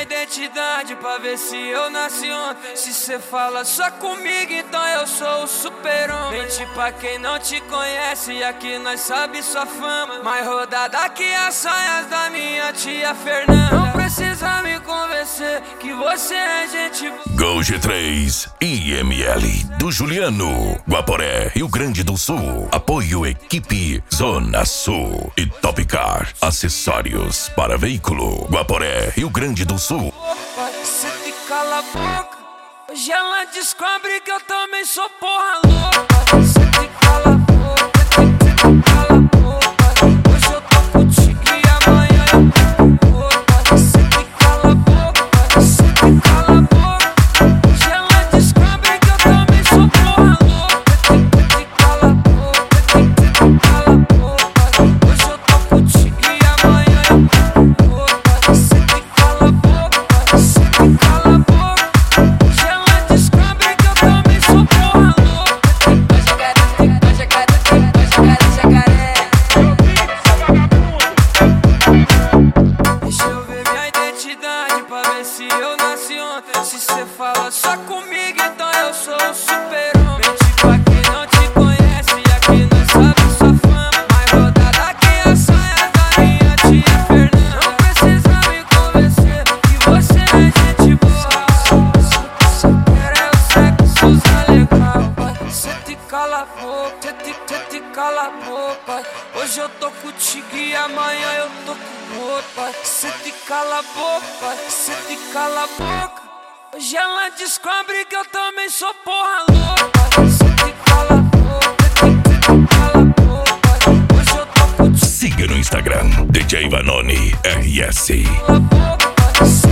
minha identidade pra ver se eu nasci ontem. Se cê fala só comigo, então eu sou o super-homem. Mente pra quem não te conhece, aqui nós sabe sua fama. Mais rodada que as saias da minha tia Fernanda. Não precisa me convencer que você é gente boa. Gol G3 IML do Juliano, Guaporé, Rio Grande do Sul. Apoio equipe Zona Sul e Topcar, acessórios para veículo. Guaporé, Rio Grande do Sul. Cê te cala a boca, hoje ela descobre que eu também sou porra louca. Cê te cala a boca, cê te cala a boca. Hoje eu tô contigo e amanhã eu tô com outra. Cê te cala a boca, cê te cala a boca. Hoje ela descobre que eu também sou porra louca. Cê te cala a boca, cê te cala a boca. Hoje eu tô contigo e amanhã eu tô com outra. Cê te cala a boca, cê te cala a boca. Hoje ela descobre que eu também sou porra louca. Deixa eu ver minha identidade pra ver se eu nasci ontem. Se cê fala só comigo, então eu sou o super-homem. Mente pra quem não te conhece, aqui nós sabe sua fama. Mais rodada que as saias da minha tia Fernanda. Não precisa me convencer que você é gente boa. Só quero é o sexo, usa legal. Cê te cala a boca, cê te cala a boca. Hoje eu tô contigo e amanhã eu tô com outra. Cê te cala a boca, cê te cala a boca. Hoje ela descobre que eu também sou porra louca. Cê te cala a boca, cê te cala a boca. Hoje eu tô contigo. Siga no Instagram DJ Vanoni RS. Cala a boca,